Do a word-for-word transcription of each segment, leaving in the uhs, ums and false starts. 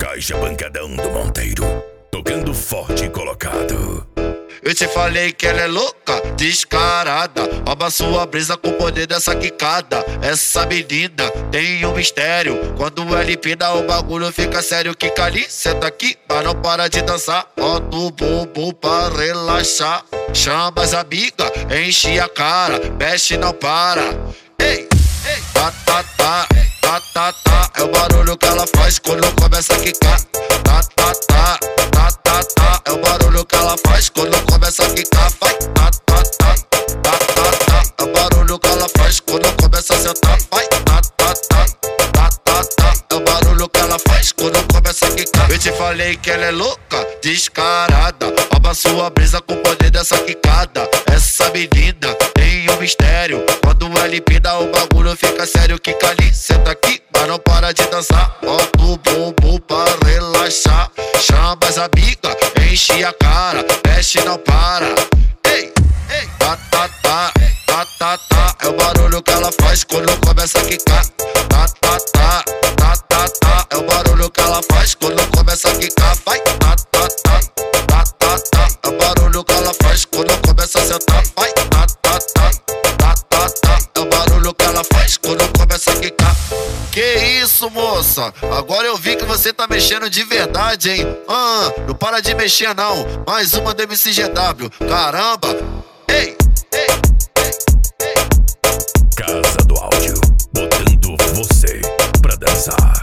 Caixa pancadão do Monteiro, tocando forte e colocado. Eu te falei que ela é louca, descarada. Rouba sua brisa com o poder dessa quicada. Essa menina tem um mistério. Quando ela empina o bagulho fica sério. Quica ali, senta aqui, mas não para de dançar. Bota o bumbum pra relaxar. Chama as amigas, enche a cara. Mexe, não para. Ei, ei, tá, tá, tá, tá, tá, tá. É o barulho que ela faz quando começa a quicar. Tá, tá, tá, tá, tá, tá. É o barulho que ela faz quando começa a quicar. Vai, tá, tá, tá, tá, tá, tá. É o barulho que ela faz quando começa a sentar. Vai, tá, tá, tá, tá, tá, tá. É o barulho que ela faz quando começa a quicar. Eu te falei que ela é louca, descarada. Rouba sua brisa com o poder dessa quicada. Essa menina tem um mistério. Quando ela empina o bagulho fica sério. Quica ali, senta aqui, mas não para de dançar. Bota o bumbum pra relaxar. Chama as amigas, enche a cara. Mexe, não para. Ei, ei, tá, tá, tá, tá, tá, tá. É o barulho que ela faz quando começa a quicar. Tá, tá, tá, tá, tá, tá. É o barulho que ela faz quando começa a quicar. Vai, tá, tá, tá, tá, tá, tá. É o barulho que ela faz quando começa a sentar. Vai, tá, tá, tá, tá, tá, tá. É o barulho que ela faz quando começa a quicar. Que isso, moça? Agora eu vi que você tá mexendo de verdade, hein? Ah, não para de mexer não. Mais uma do M C G W. Caramba! Ei, ei, ei, ei. Casa do Áudio, botando você pra dançar.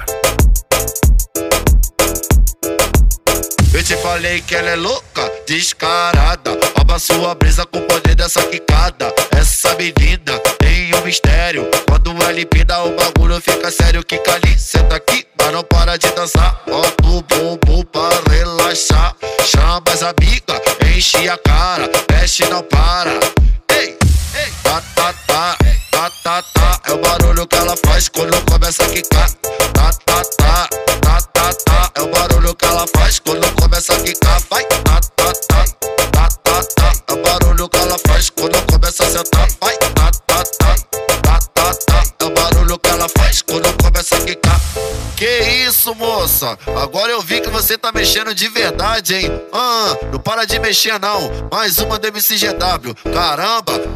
Eu te falei que ela é louca, descarada. Rouba sua brisa com o poder dessa quicada. Essa menina tem um mistério. Quando ela empina o bagulho fica sério. Quica ali, senta aqui, mas não para de dançar. Bota o bumbum pra relaxar. Chama as amigas, enche a cara. Mexe, não para. Ei, ei, tá, tá, tá, tá, tá, tá. É o barulho que ela faz quando começa a quicar. Tá, tá, tá, tá, tá, tá. É o barulho que ela faz quando começa a quicar. Vai, tá, tá, tá, tá, tá, tá. É o barulho que ela faz quando começa a sentar. Vai, tá, tá, tá, tá, tá, tá. É o barulho que ela faz quando começa a quicar. Que isso, moça? Agora eu vi que você tá mexendo de verdade, hein? Ah, não para de mexer não. Mais uma do M C G W. Caramba!